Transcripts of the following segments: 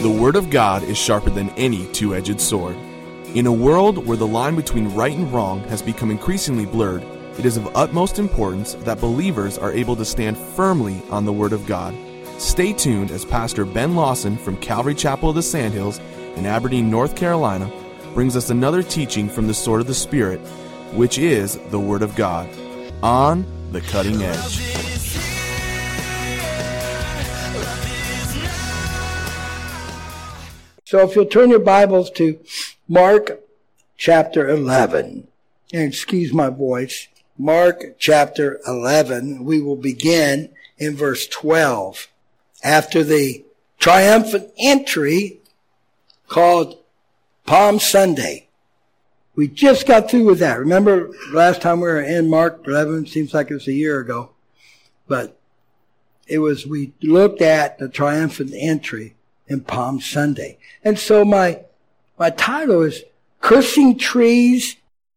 The Word of God is sharper than any two-edged sword. In a world where the line between right and wrong has become increasingly blurred, it is of utmost importance that believers are able to stand firmly on the Word of God. Stay tuned as Pastor Ben Lawson from Calvary Chapel of the Sandhills in Aberdeen, North Carolina, brings us another teaching from the Sword of the Spirit, which is the Word of God, on the cutting edge. So if you'll turn your Bibles to Mark chapter 11, and excuse my voice, Mark chapter 11, we will begin in verse 12. After the triumphant entry called Palm Sunday. We just got through with that. Remember last time we were in Mark 11, seems like it was a year ago, but we looked at the triumphant entry in Palm Sunday. And so my title is Cursing Trees,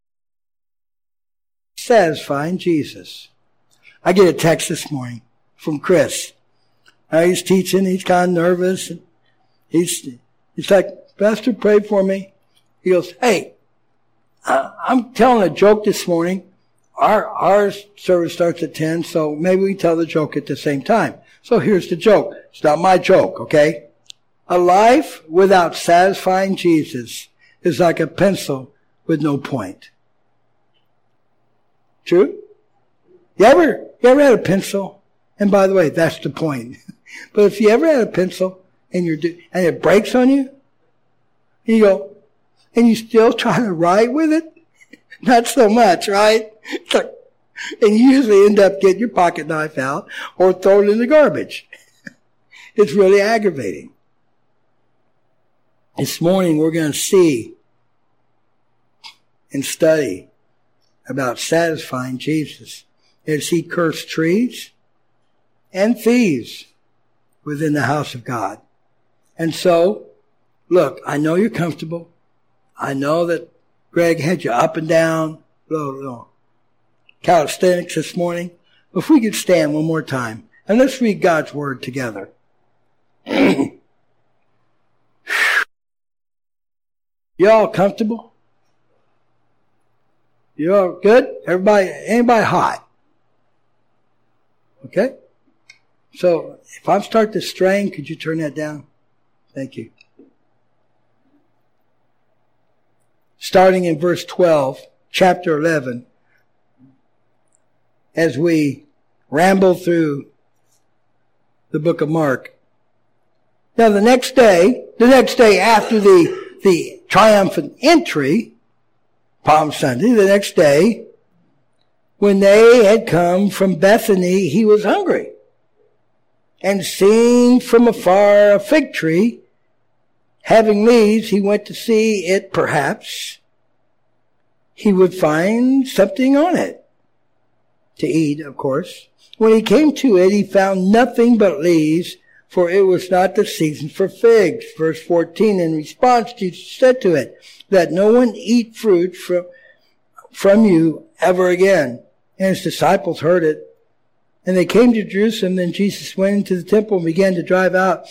Satisfying Jesus. I get a text this morning from Chris. He's teaching, he's kind of nervous. And he's like, Pastor, pray for me. He goes, hey, I'm telling a joke this morning. Our service starts at 10, so maybe we tell the joke at the same time. So here's the joke. It's not my joke, okay? A life without satisfying Jesus is like a pencil with no point. True? You ever had a pencil? And by the way, that's the point. But if you ever had a pencil and it breaks on you, and you go, and you still try to write with it? Not so much, right? And you usually end up getting your pocket knife out or throw it in the garbage. It's really aggravating. This morning we're going to see and study about satisfying Jesus as he cursed trees and thieves within the house of God. And so, look, I know you're comfortable. I know that Greg had you up and down, little calisthenics this morning. If we could stand one more time and let's read God's word together. You all comfortable? You all good? Anybody hot? Okay? So, if I start to strain, could you turn that down? Thank you. Starting in verse 12, chapter 11, as we ramble through the book of Mark. Now the next day after the triumphant entry, Palm Sunday, the next day, when they had come from Bethany, he was hungry. And seeing from afar a fig tree, having leaves, he went to see it, perhaps he would find something on it. To eat, of course. When he came to it, he found nothing but leaves, for it was not the season for figs. Verse 14, in response, Jesus said to it, let no one eat fruit from you ever again. And his disciples heard it. And they came to Jerusalem. Then Jesus went into the temple and began to drive out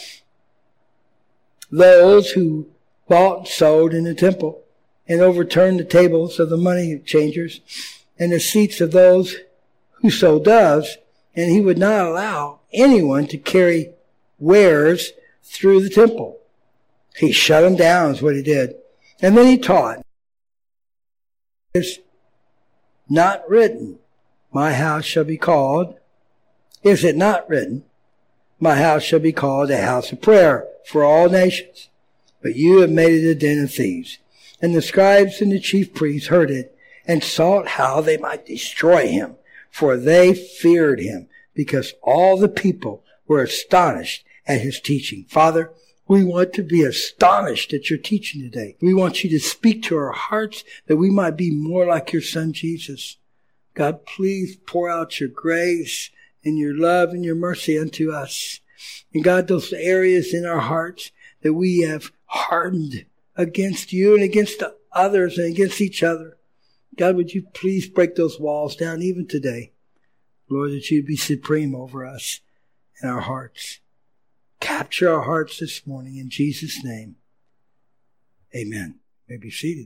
those who bought and sold in the temple, and overturned the tables of the money changers and the seats of those who sold doves. And he would not allow anyone to carry wares through the temple. He shut them down is what he did. And then he taught. It's not written, my house shall be called. Is it not written, my house shall be called a house of prayer for all nations? But you have made it a den of thieves. And the scribes and the chief priests heard it and sought how they might destroy him, for they feared him, because all the people were astonished at his teaching. Father, we want to be astonished at your teaching today. We want you to speak to our hearts that we might be more like your son Jesus. God, please pour out your grace and your love and your mercy unto us. And God, those areas in our hearts that we have hardened against you and against the others and against each other. God, would you please break those walls down even today? Lord, that you'd be supreme over us and our hearts. capture our hearts this morning in Jesus' name. Amen. You may be seated.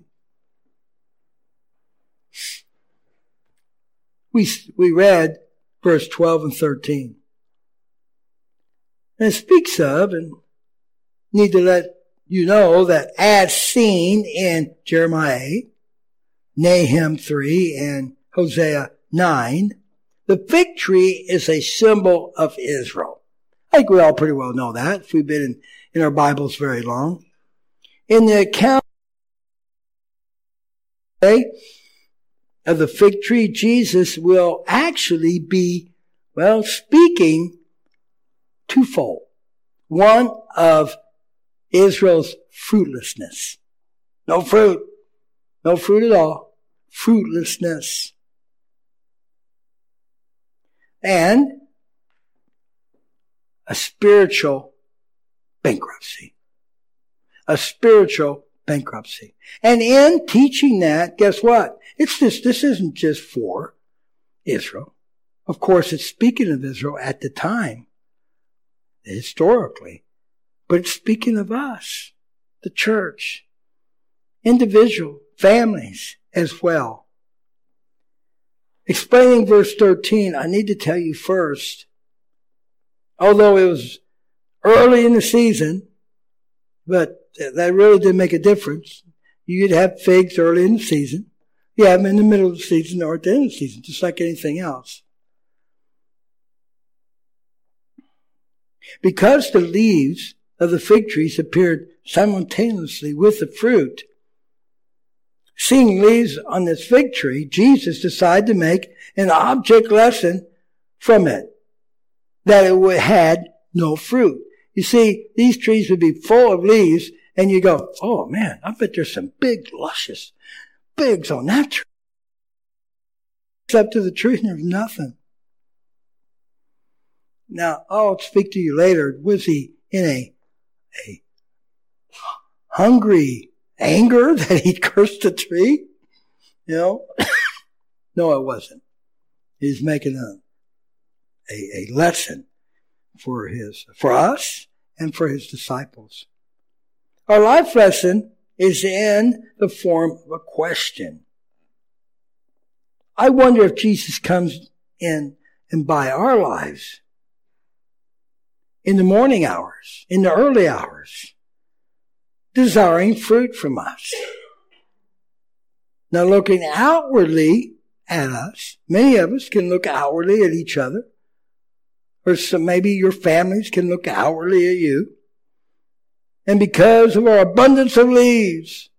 We read verse 12 and 13. And it speaks of, and need to let you know that as seen in Jeremiah 8, Nahum 3, and Hosea 9, the fig tree is a symbol of Israel. I think we all pretty well know that if we've been in our Bibles very long. In the account of the fig tree, Jesus will actually be, speaking twofold. One of Israel's fruitlessness. No fruit. No fruit at all. Fruitlessness. And a spiritual bankruptcy. A spiritual bankruptcy. And in teaching that, guess what? This isn't just for Israel. Of course, it's speaking of Israel at the time, historically. But it's speaking of us, the church, individual, families as well. Explaining verse 13, I need to tell you first, although it was early in the season, but that really didn't make a difference. You could have figs early in the season. You have them in the middle of the season or at the end of the season, just like anything else. Because the leaves of the fig trees appeared simultaneously with the fruit, seeing leaves on this fig tree, Jesus decided to make an object lesson from it, that it had no fruit. You see, these trees would be full of leaves, and you go, oh man, I bet there's some big, luscious figs on that tree. Except to the tree, and there's nothing. Now, I'll speak to you later. Was he in a hungry anger that he cursed the tree? No, it wasn't. He's making a lesson for us and for his disciples. Our life lesson is in the form of a question. I wonder if Jesus comes in and by our lives in the morning hours, in the early hours, desiring fruit from us. Now, looking outwardly at us, many of us can look outwardly at each other, or maybe your families can look outwardly at you. And because of our abundance of leaves,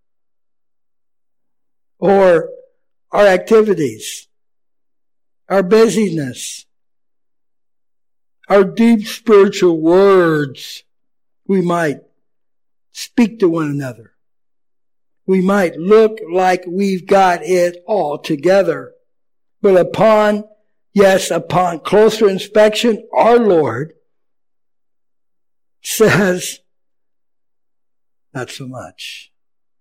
or our activities, our busyness, our deep spiritual words, we might speak to one another. We might look like we've got it all together. But upon closer inspection, our Lord says, not so much.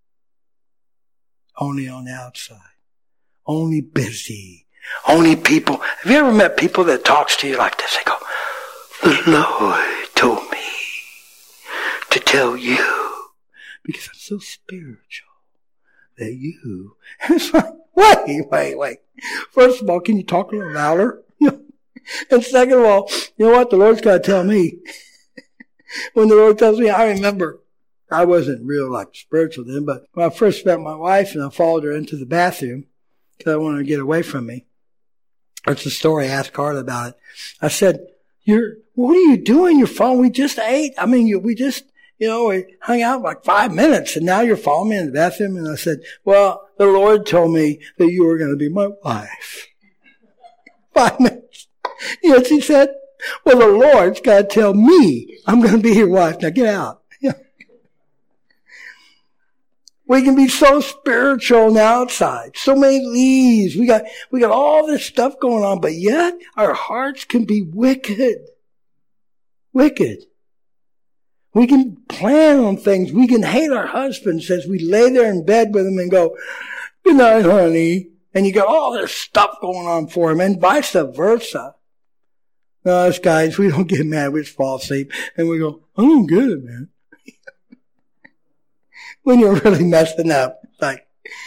Only on the outside. Only busy. Only people. Have you ever met people that talks to you like this? They go, the Lord told me to tell you because I'm so spiritual that you. And it's like, wait. First of all, can you talk a little louder? And second of all, you know what? The Lord's got to tell me. When the Lord tells me, I remember I wasn't real spiritual then, but when I first met my wife and I followed her into the bathroom because I wanted to get away from me. That's the story. I asked Carla about it. I said, what are you doing? You're following, we just ate. I mean, we hung out like 5 minutes and now you're following me in the bathroom. And I said, well, the Lord told me that you were going to be my wife. 5 minutes. You know what she said? Well, the Lord's got to tell me I'm going to be your wife. Now get out. We can be so spiritual on the outside. So many leaves. We got all this stuff going on, but yet our hearts can be wicked. Wicked. We can plan on things. We can hate our husbands as we lay there in bed with them and go, good night, honey. And you got all this stuff going on for him and vice versa. No, us guys, we don't get mad. We just fall asleep and we go, I don't get it, man. When you're really messing up. It's like,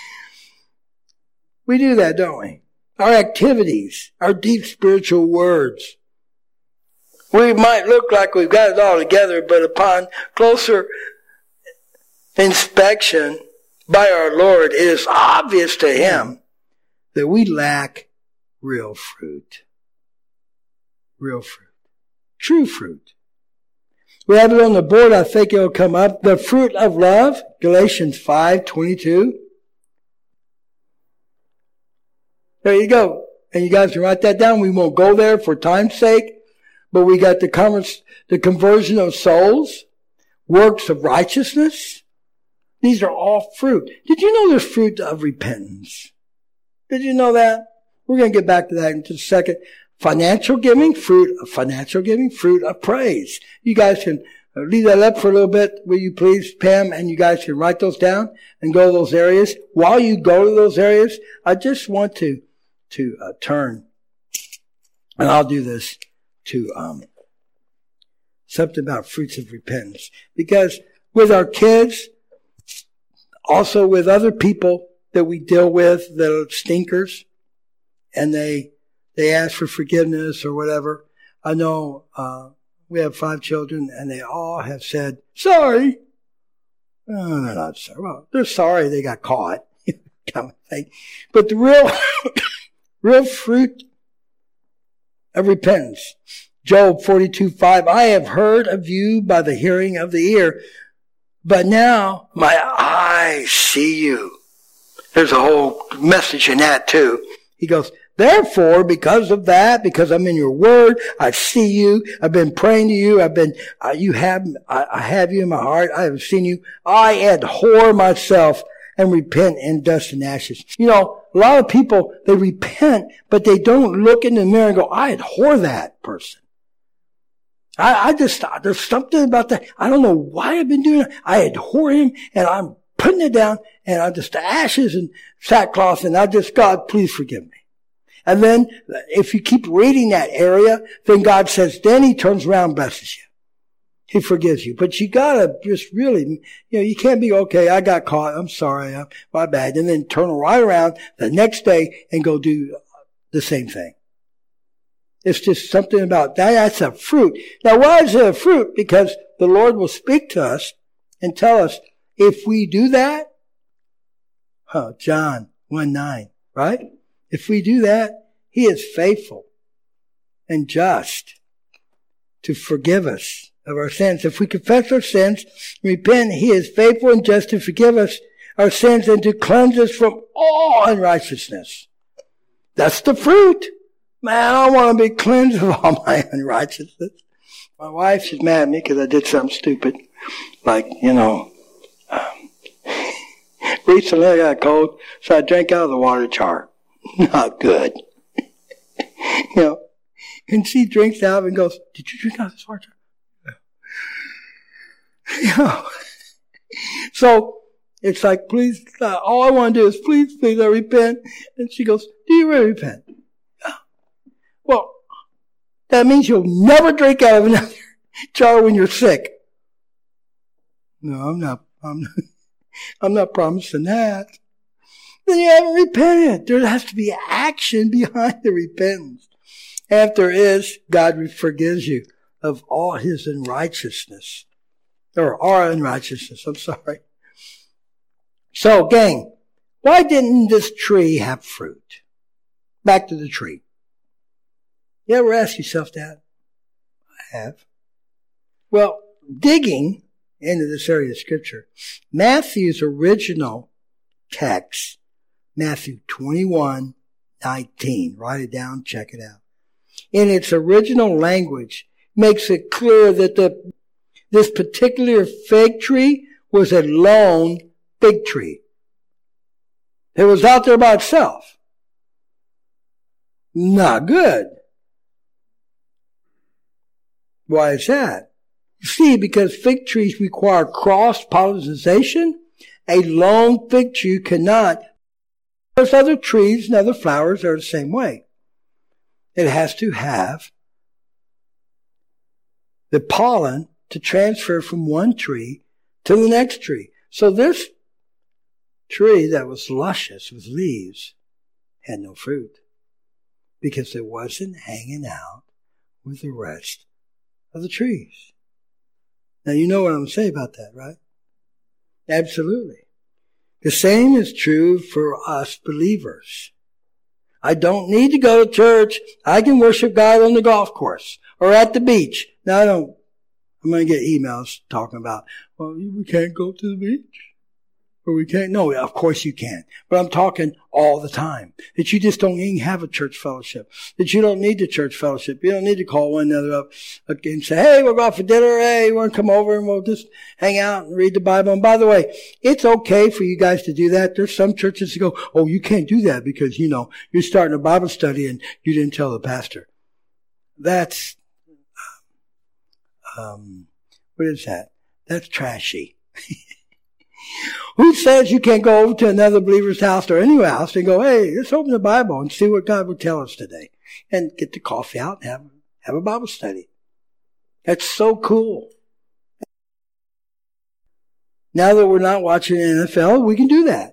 we do that, don't we? Our activities, our deep spiritual words. We might look like we've got it all together, but upon closer inspection by our Lord, it is obvious to Him that we lack real fruit. Real fruit. True fruit. We have it on the board. I think it'll come up. The fruit of love, Galatians 5:22. There you go. And you guys can write that down. We won't go there for time's sake. But we got the conversion of souls, works of righteousness. These are all fruit. Did you know there's fruit of repentance? Did you know that? We're going to get back to that in just a second. Financial giving, fruit of financial giving, fruit of praise. You guys can leave that up for a little bit, will you please, Pam? And you guys can write those down and go to those areas. While you go to those areas, I just want to turn, and I'll do this, to something about fruits of repentance. Because with our kids, also with other people that we deal with that are stinkers, and they ask for forgiveness or whatever. I know we have 5 children, and they all have said, sorry. No, they're not sorry. Well, they're sorry they got caught, kind of thing. But the real fruit of repentance. Job 42:5, I have heard of you by the hearing of the ear, but now my eyes see you. There's a whole message in that too. He goes, therefore, because of that, because I'm in your word, I see you, I've been praying to you, I have you in my heart, I have seen you, I abhor myself and repent in dust and ashes. You know, a lot of people, they repent, but they don't look in the mirror and go, I abhor that person. There's something about that. I don't know why I've been doing it. I abhor him, and I'm putting it down, and I'm just ashes and sackcloth, and God, please forgive me. And then, if you keep reading that area, then God says, then He turns around and blesses you. He forgives you. But you gotta just really, you can't be, okay, I got caught, I'm sorry, my bad, and then turn right around the next day and go do the same thing. It's just something about that. That's a fruit. Now, why is it a fruit? Because the Lord will speak to us and tell us if we do that. John 1:9, right? If we do that, He is faithful and just to forgive us of our sins. If we confess our sins, repent, He is faithful and just to forgive us our sins and to cleanse us from all unrighteousness. That's the fruit. Man, I want to be cleansed of all my unrighteousness. My wife, she's mad at me because I did something stupid. Like, recently I got a cold, so I drank out of the water jar. Not good. And she drinks out and goes, did you drink out of this water jar? So, it's like, please, all I want to do is please, I repent. And she goes, do you really repent? Well, that means you'll never drink out of another jar when you're sick. No, I'm not promising that. Then you haven't repented. There has to be action behind the repentance. If there is, God forgives you of all His unrighteousness. Or our unrighteousness, I'm sorry. So, gang, why didn't this tree have fruit? Back to the tree. You ever ask yourself that? I have. Well, digging into this area of Scripture, Matthew's original text, Matthew 21:19. Write it down, check it out. In its original language, makes it clear that this particular fig tree was a lone fig tree. It was out there by itself. Not good. Why is that? You see, because fig trees require cross-pollination, a lone fig tree cannot. There's other trees and other flowers that are the same way. It has to have the pollen to transfer from one tree to the next tree. So this tree that was luscious with leaves had no fruit because it wasn't hanging out with the rest of the trees. Now you know what I'm saying about that, right? Absolutely. The same is true for us believers. I don't need to go to church. I can worship God on the golf course or at the beach. Now I'm going to get emails talking about, well, we can't go to the beach. Or we can't. No, of course you can. But I'm talking all the time. That you just don't even have a church fellowship. That you don't need the church fellowship. You don't need to call one another up and say, hey, we'll go out for dinner. Hey, you want to come over and we'll just hang out and read the Bible. And by the way, it's okay for you guys to do that. There's some churches that go, oh, you can't do that because, you're starting a Bible study and you didn't tell the pastor. That's, what is that? That's trashy. Who says you can't go over to another believer's house or any house and go, hey, let's open the Bible and see what God will tell us today. And get the coffee out and have a Bible study. That's so cool. Now that we're not watching NFL, we can do that.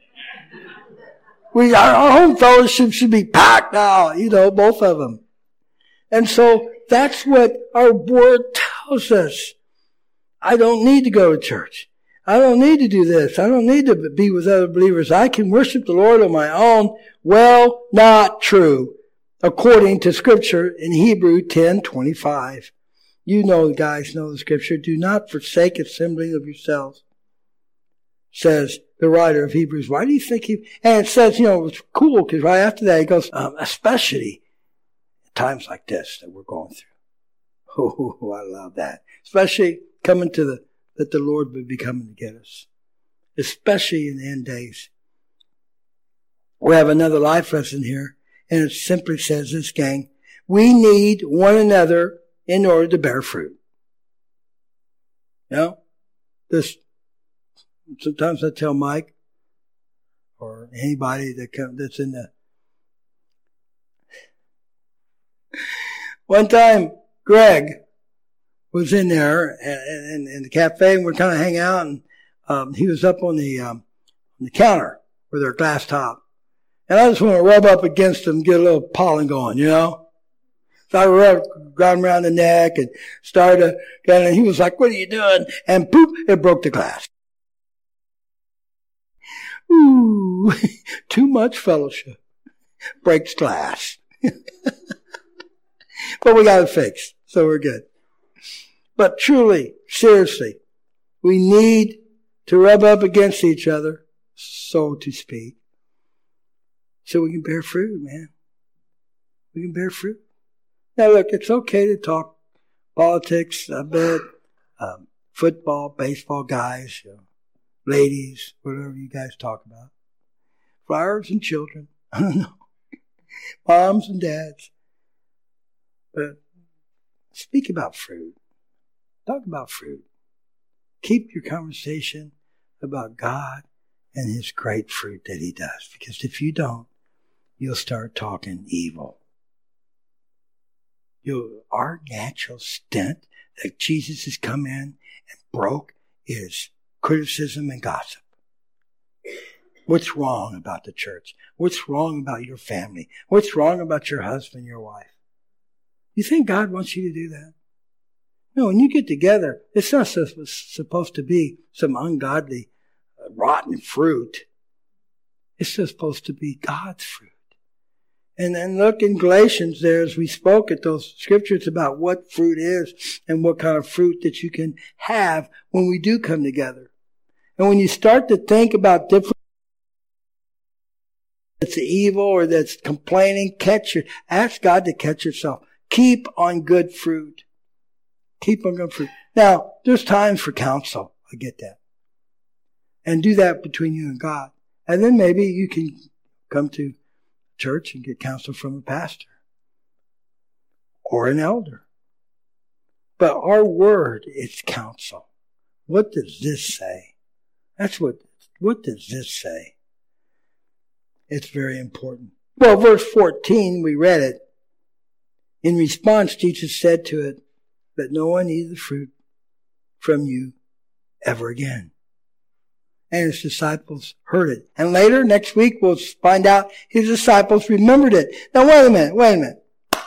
Our home fellowship should be packed now, both of them. And so that's what our word tells us. I don't need to go to church. I don't need to do this. I don't need to be with other believers. I can worship the Lord on my own. Well, not true. According to Scripture in Hebrews 10:25. The guys know the Scripture. Do not forsake assembling of yourselves, says the writer of Hebrews. Why do you think and it says, it's cool because right after that he goes, especially at times like this that we're going through. Oh, I love that. Especially coming to that the Lord would be coming to get us, especially in the end days. We have another life lesson here, and it simply says this, gang, we need one another in order to bear fruit. Sometimes I tell Mike or anybody that's in the... One time, Greg was in there in the cafe, and we're kind of hanging out, and he was up on the counter with our glass top. And I just want to rub up against him, get a little pollen going, So I grabbed him around the neck and started and he was like, what are you doing? And poop, it broke the glass. Ooh, too much fellowship. Breaks glass. But we got it fixed, so we're good. But truly, seriously, we need to rub up against each other, so to speak, so we can bear fruit, man. We can bear fruit. Now look, it's okay to talk politics a bit, football, baseball guys, ladies, whatever you guys talk about. Flowers and children, I don't know, moms and dads. But speak about fruit. Talk about fruit. Keep your conversation about God and His great fruit that He does. Because if you don't, you'll start talking evil. Our natural stint that Jesus has come in and broke is criticism and gossip. What's wrong about the church? What's wrong about your family? What's wrong about your husband, your wife? You think God wants you to do that? No, when you get together, it's not supposed to be some ungodly, rotten fruit. It's just supposed to be God's fruit. And then look in Galatians there as we spoke at those scriptures about what fruit is and what kind of fruit that you can have when we do come together. And when you start to think about different that's evil or that's complaining, ask God to catch yourself. Keep on good fruit. Keep on good fruit. Now, there's times for counsel. I get that. And do that between you and God. And then maybe you can come to church and get counsel from a pastor or an elder. But our word is counsel. What does this say? What does this say? It's very important. Well, verse 14, we read it. In response, Jesus said to it, that no one eat the fruit from you ever again. And his disciples heard it. And later, next week, we'll find out his disciples remembered it. Now, wait a minute.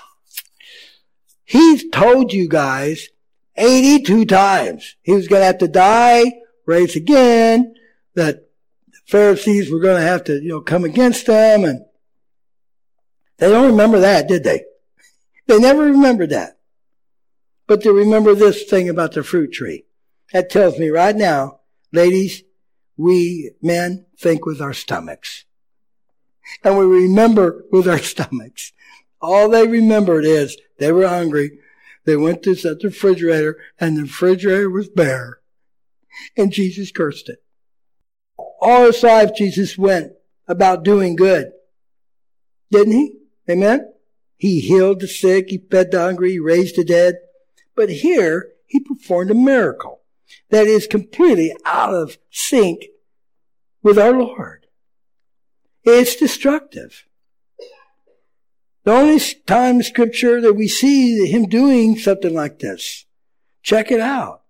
He's told you guys 82 times he was going to have to die, raise again, that the Pharisees were going to have to, come against them. And they don't remember that, did they? They never remembered that. But they remember this thing about the fruit tree. That tells me right now, ladies, we men think with our stomachs. And we remember with our stomachs. All they remembered is they were hungry. They went to the refrigerator, and the refrigerator was bare. And Jesus cursed it. All his life, Jesus went about doing good. Didn't he? Amen? He healed the sick. He fed the hungry. He raised the dead. But here, he performed a miracle that is completely out of sync with our Lord. It's destructive. The only time in Scripture that we see him doing something like this, check it out.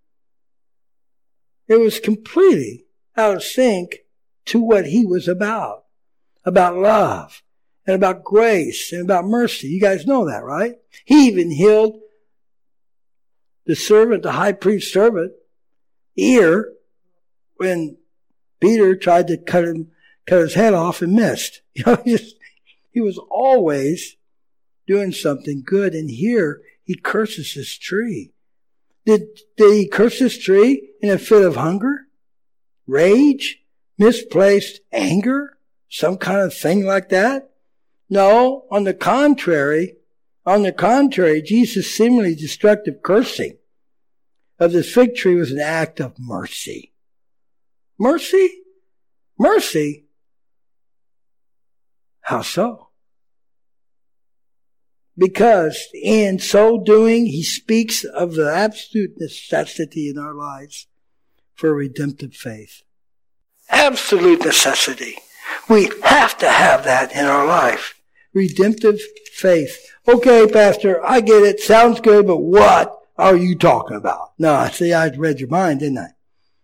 It was completely out of sync to what he was about love and about grace and about mercy. You guys know that, right? He even healed the servant, the high priest's servant, ear when Peter tried to cut his head off and missed. He was always doing something good. And here he curses this tree. Did he curse this tree in a fit of hunger, rage, misplaced anger, some kind of thing like that? No, on the contrary, Jesus' seemingly destructive cursing of this fig tree was an act of mercy. Mercy? Mercy? How so? Because in so doing, he speaks of the absolute necessity in our lives for redemptive faith. Absolute necessity. We have to have that in our life. Redemptive faith. Okay, Pastor, I get it. Sounds good, but what are you talking about? No, I see I read your mind, didn't I?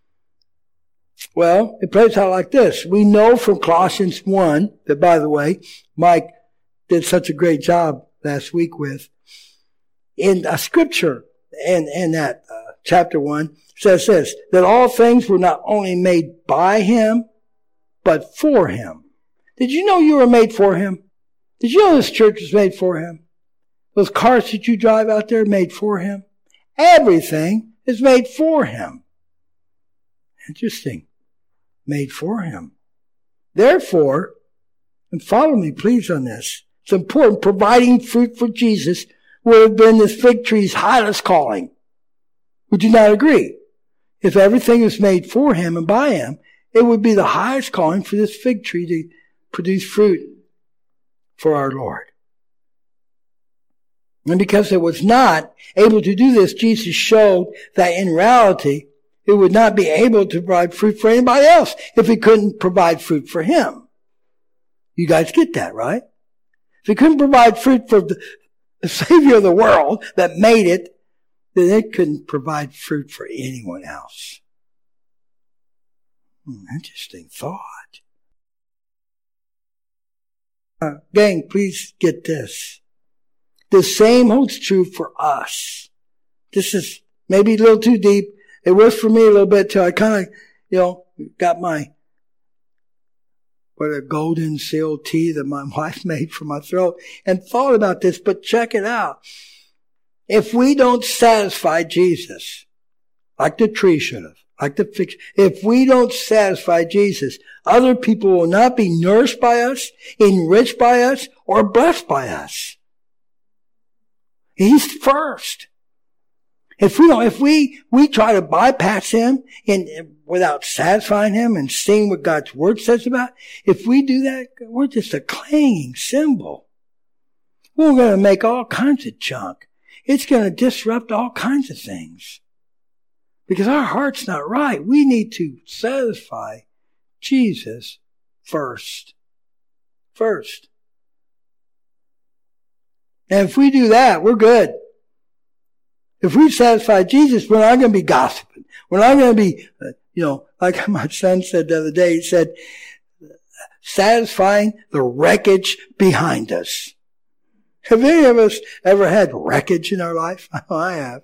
Well, it plays out like this. We know from Colossians 1 that, by the way, Mike did such a great job last week with, in a scripture in that chapter 1 says this, that all things were not only made by him, but for him. Did you know you were made for him? Did you know this church was made for him? Those cars that you drive out there made for him? Everything is made for him. Interesting. Made for him. Therefore, and follow me please on this, it's important, providing fruit for Jesus would have been this fig tree's highest calling. Would you not agree? If everything was made for him and by him, it would be the highest calling for this fig tree to produce fruit for our Lord. And because it was not able to do this, Jesus showed that in reality, it would not be able to provide fruit for anybody else if it couldn't provide fruit for him. You guys get that, right? If it couldn't provide fruit for the Savior of the world that made it, then it couldn't provide fruit for anyone else. Interesting thought. Gang, please get this. The same holds true for us. This is maybe a little too deep. It was for me a little bit till I kind of, got a golden seal tea that my wife made for my throat and thought about this, but check it out. If we don't satisfy Jesus, like the tree should have, like the fig, if we don't satisfy Jesus, other people will not be nourished by us, enriched by us, or blessed by us. He's first. If we try to bypass him without satisfying him and seeing what God's word says about, if we do that, we're just a clanging cymbal. We're going to make all kinds of junk. It's going to disrupt all kinds of things. Because our heart's not right. We need to satisfy Jesus first. First. And if we do that, we're good. If we satisfy Jesus, we're not going to be gossiping. We're not going to be, like my son said the other day, he said, satisfying the wreckage behind us. Have any of us ever had wreckage in our life? I have.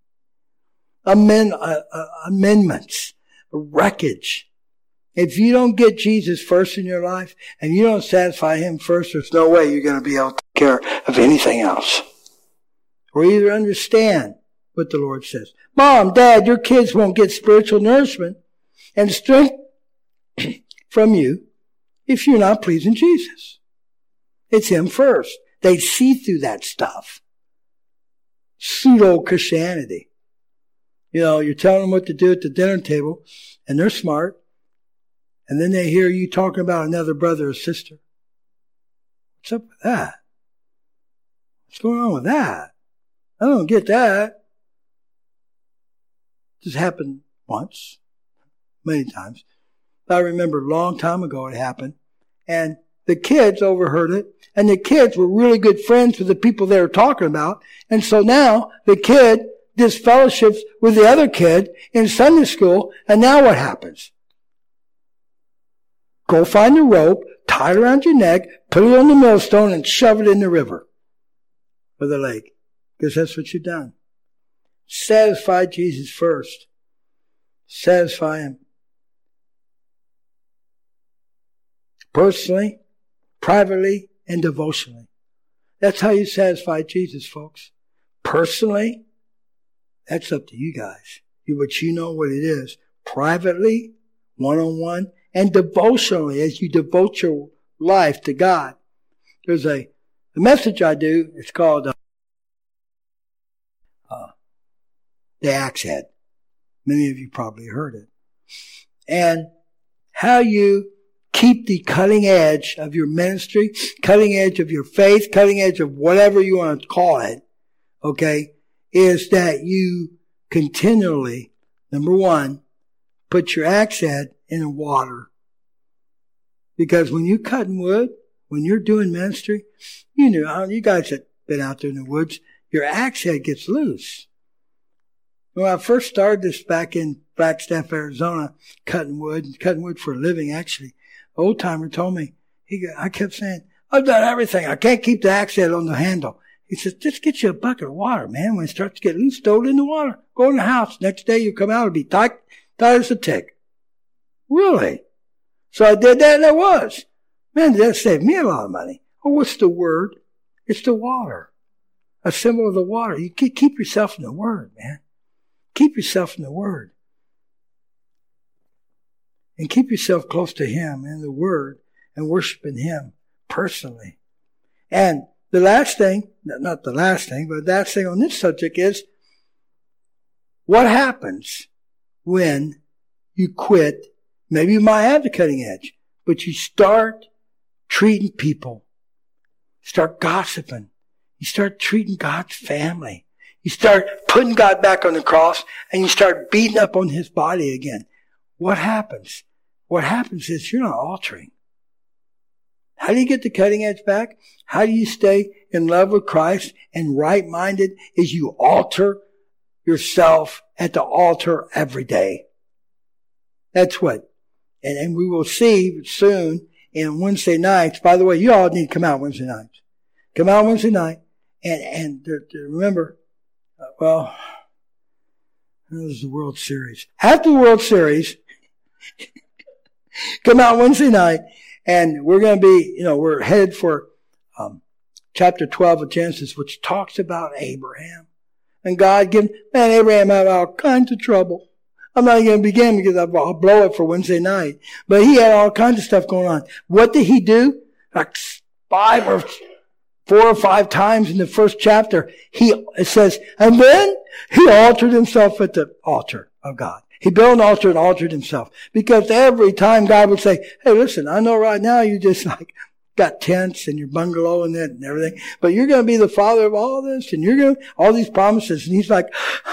Amendments, wreckage. If you don't get Jesus first in your life and you don't satisfy Him first, there's no way you're going to be able to take care of anything else. Or either understand what the Lord says. Mom, Dad, your kids won't get spiritual nourishment and strength from you if you're not pleasing Jesus. It's Him first. They see through that stuff. Pseudo-Christianity. You're telling them what to do at the dinner table, and they're smart. And then they hear you talking about another brother or sister. What's up with that? What's going on with that? I don't get that. This happened once, many times. I remember a long time ago it happened. And the kids overheard it. And the kids were really good friends with the people they were talking about. And so now the kid disfellowships with the other kid in Sunday school. And now what happens? Go find a rope, tie it around your neck, put it on the millstone, and shove it in the river or the lake. Because that's what you've done. Satisfy Jesus first. Satisfy Him. Personally, privately, and devotionally. That's how you satisfy Jesus, folks. Personally, that's up to you guys. But you know what it is. Privately, one-on-one, and devotionally, as you devote your life to God. There's the message I do, it's called The Axe Head. Many of you probably heard it. And how you keep the cutting edge of your ministry, cutting edge of your faith, cutting edge of whatever you want to call it, okay, is that you continually, number one, put your axe head in the water. Because when you're cutting wood, when you're doing ministry, you guys have been out there in the woods, your axe head gets loose. When I first started this back in Flagstaff, Arizona, cutting wood for a living, actually, an old timer told me, I kept saying, I've done everything. I can't keep the axe head on the handle. He says, just get you a bucket of water, man. When it starts to get loose, throw it in the water. Go in the house. Next day you come out, it'll be tight as a tick. Really? So I did that and it was. Man, that saved me a lot of money. Oh, what's the word? It's the water. A symbol of the water. You keep yourself in the Word, man. Keep yourself in the Word. And keep yourself close to Him and the Word and worshiping Him personally. And the last thing, not the last thing, but the last thing on this subject is, what happens when you quit? Maybe you might have the cutting edge, but you start treating people, start gossiping, you start treating God's family, you start putting God back on the cross, and you start beating up on His body again. What happens? What happens is you're not altering. How do you get the cutting edge back? How do you stay in love with Christ and right-minded? Is you alter yourself at the altar every day. That's what. And we will see soon in Wednesday nights. By the way, you all need to come out Wednesday nights. Come out Wednesday night and remember, this is the World Series. After the World Series, come out Wednesday night, and we're going to be, we're headed for chapter 12 of Genesis, which talks about Abraham. And God Abraham had all kinds of trouble. I'm not going to begin because I'll blow it for Wednesday night. But he had all kinds of stuff going on. What did he do? Like 4 or 5 times in the first chapter, it says, and then he altered himself at the altar of God. He built an altar and altered himself. Because every time God would say, hey, listen, I know right now you just got tents and your bungalow and that and everything, but you're going to be the father of all this and you're going to, all these promises. And he's like,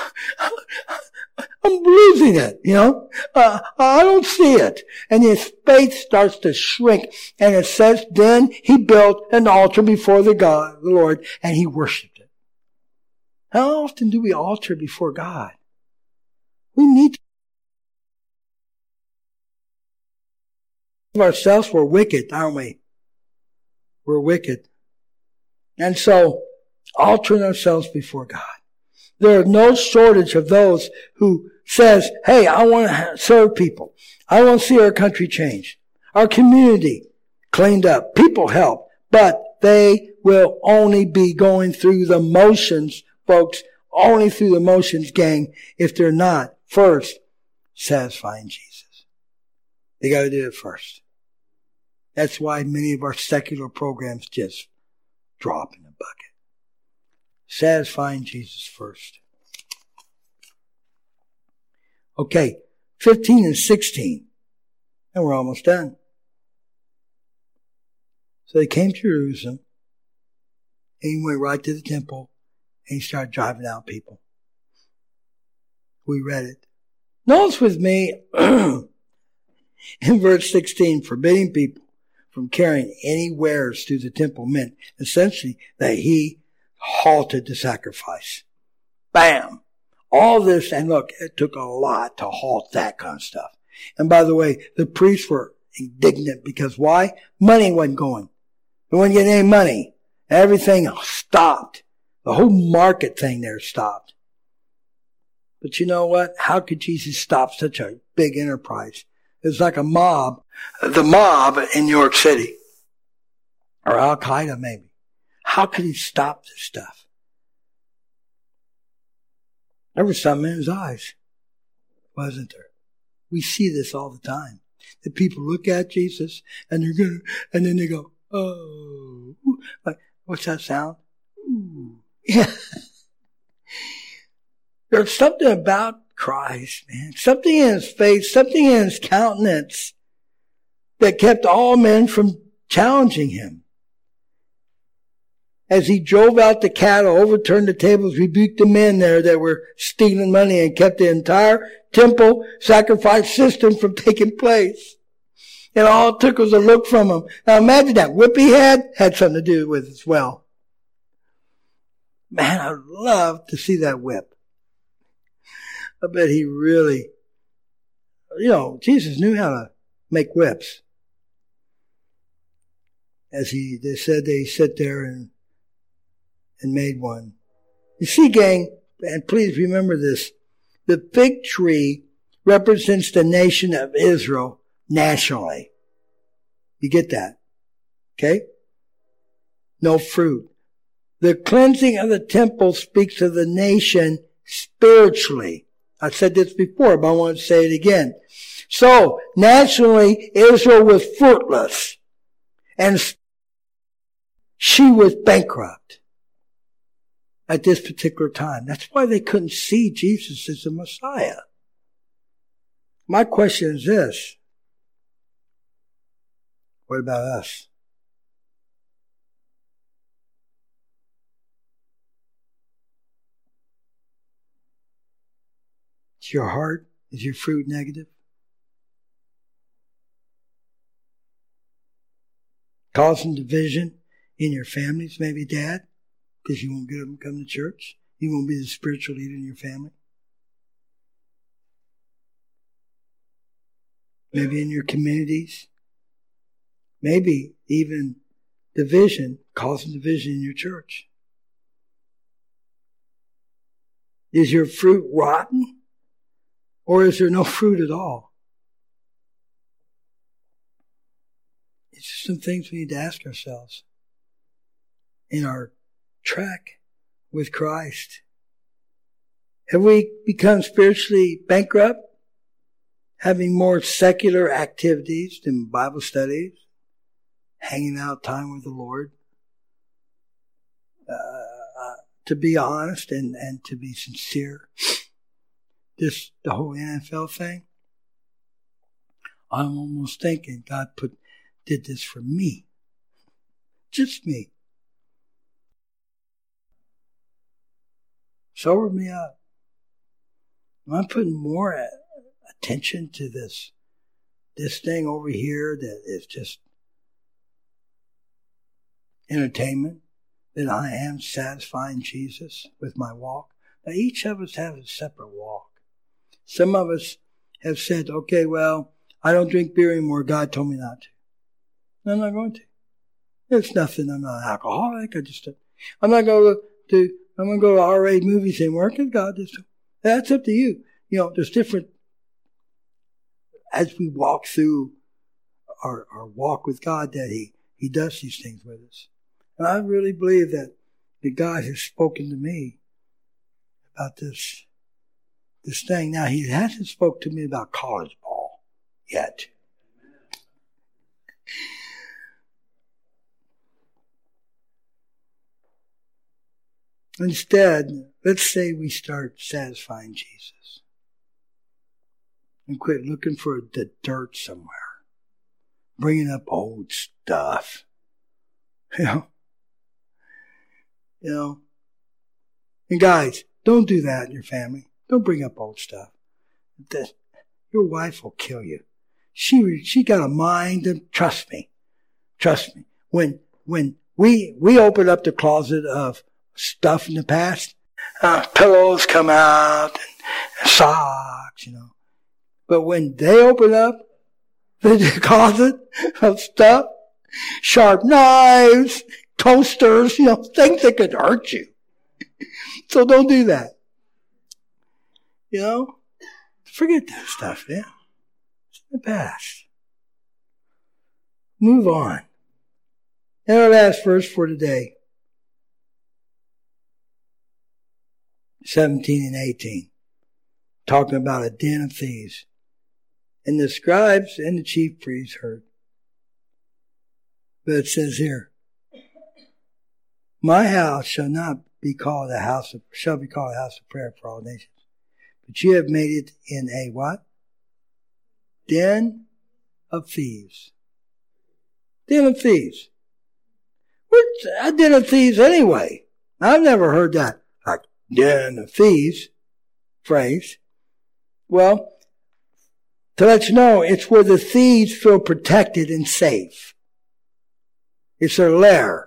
I'm losing it, I don't see it. And his faith starts to shrink. And it says, then he built an altar before the Lord, and he worshiped it. How often do we alter before God? We need to ourselves. We're wicked, aren't we? We're wicked. And so, altering ourselves before God. There is no shortage of those who says, hey, I want to serve people. I want to see our country changed. Our community cleaned up. People help. But they will only be going through the motions, folks, only through the motions, gang, if they're not first satisfying Jesus. They got to do it first. That's why many of our secular programs just drop in the bucket. Satisfying Jesus first. Okay, 15 and 16. And we're almost done. So they came to Jerusalem. And he went right to the temple. And he started driving out people. We read it. Notice with me in verse 16, forbidding people from carrying any wares through the temple meant essentially that he halted the sacrifice. Bam! All this, and look, it took a lot to halt that kind of stuff. And by the way, the priests were indignant because why? Money wasn't going. They weren't getting any money. Everything stopped. The whole market thing there stopped. But you know what? How could Jesus stop such a big enterprise? It was like a mob. The mob in New York City. Or Al-Qaeda maybe. How could he stop this stuff? There was something in his eyes, wasn't there? We see this all the time. That people look at Jesus and and then they go, oh, like, what's that sound? Ooh. Yeah. There's something about Christ, man. Something in his face, something in his countenance that kept all men from challenging him. As he drove out the cattle, overturned the tables, rebuked the men there that were stealing money and kept the entire temple sacrifice system from taking place. And all it took was a look from him. Now imagine that whip he had something to do with it as well. Man, I'd love to see that whip. I bet he really, Jesus knew how to make whips. As they said they sit there and made one. You see, gang, and please remember this, the fig tree represents the nation of Israel nationally. You get that? Okay? No fruit. The cleansing of the temple speaks of the nation spiritually. I said this before, but I want to say it again. So, nationally, Israel was fruitless. And she was bankrupt at this particular time. That's why they couldn't see Jesus as the Messiah. My question is this. What about us? Is your heart, is your fruit negative? Causing division in your families, maybe dad? Because you won't get them to come to church. You won't be the spiritual leader in your family. Maybe in your communities. Maybe even division, causing division in your church. Is your fruit rotten? Or is there no fruit at all? It's just some things we need to ask ourselves in our track with Christ. Have we become spiritually bankrupt? Having more secular activities than Bible studies? Hanging out time with the Lord? To be honest and to be sincere. The whole NFL thing. I'm almost thinking God did this for me. Just me. Sober me up. I'm putting more attention to this thing over here that is just entertainment that I am satisfying Jesus with my walk? Now, each of us has a separate walk. Some of us have said, okay, well, I don't drink beer anymore. God told me not to. I'm not going to. It's nothing. I'm not an alcoholic. I'm not going to go to R-rated movies anymore because God just, that's up to you. There's different, as we walk through our walk with God, that He does these things with us. And I really believe that God has spoken to me about this thing. Now, He hasn't spoke to me about college ball yet. Instead, let's say we start satisfying Jesus and quit looking for the dirt somewhere, bringing up old stuff. And guys, don't do that in your family. Don't bring up old stuff. Your wife will kill you. She got a mind, and trust me. When we open up the closet of stuff in the past, pillows come out and socks, But when they open up the closet of stuff, sharp knives, toasters, things that could hurt you. So don't do that. Forget that stuff, man. It's in the past. Move on. And our last verse for today, 17 and 18, talking about a den of thieves. And the scribes and the chief priests heard. But it says here, my house shall be called a house of prayer for all nations. But you have made it in a what? Den of thieves. Den of thieves. What's a den of thieves anyway? I've never heard that, like, den of thieves phrase. Well, to let you know, it's where the thieves feel protected and safe. It's their lair.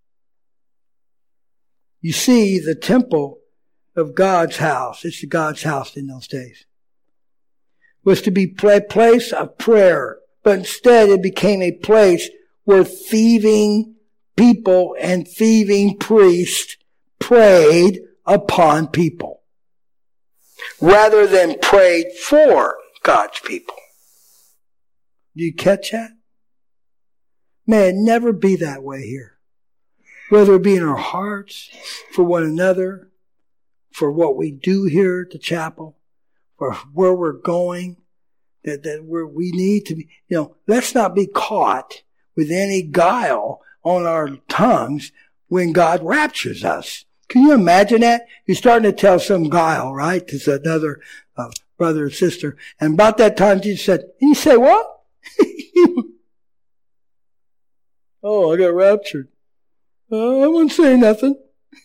You see, the temple of God's house, it's God's house in those days, was to be a place of prayer. But instead it became a place where thieving people and thieving priests preyed upon people rather than prayed for God's people. Do you catch that? May it never be that way here. Whether it be in our hearts, for one another, for what we do here at the chapel, for where we're going, that we need to be, let's not be caught with any guile on our tongues when God raptures us. Can you imagine that? You're starting to tell some guile, right? There's another brother or sister. And about that time, Jesus said, and you say, what? Oh, I got raptured. I wouldn't say nothing.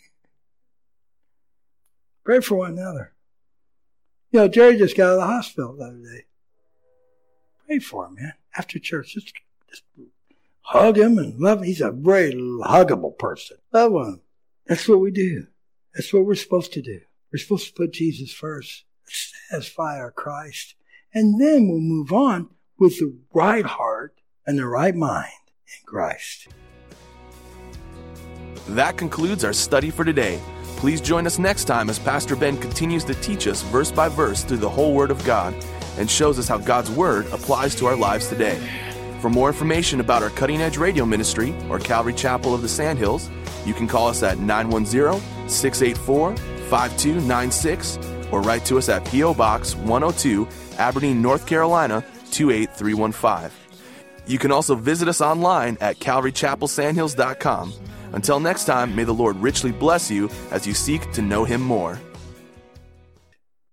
Pray for one another. Jerry just got out of the hospital the other day. Pray for him, man. After church, just hug him and love him. He's a very huggable person. Love him. That's what we do. That's what we're supposed to do. We're supposed to put Jesus first. Satisfy our Christ. And then we'll move on with the right heart and the right mind in Christ. That concludes our study for today. Please join us next time as Pastor Ben continues to teach us verse by verse through the whole Word of God and shows us how God's Word applies to our lives today. For more information about our Cutting Edge Radio Ministry or Calvary Chapel of the Sandhills, you can call us at 910-684-5296 or write to us at P.O. Box 102, Aberdeen, North Carolina, 28315. You can also visit us online at calvarychapelsandhills.com. Until next time, may the Lord richly bless you as you seek to know Him more.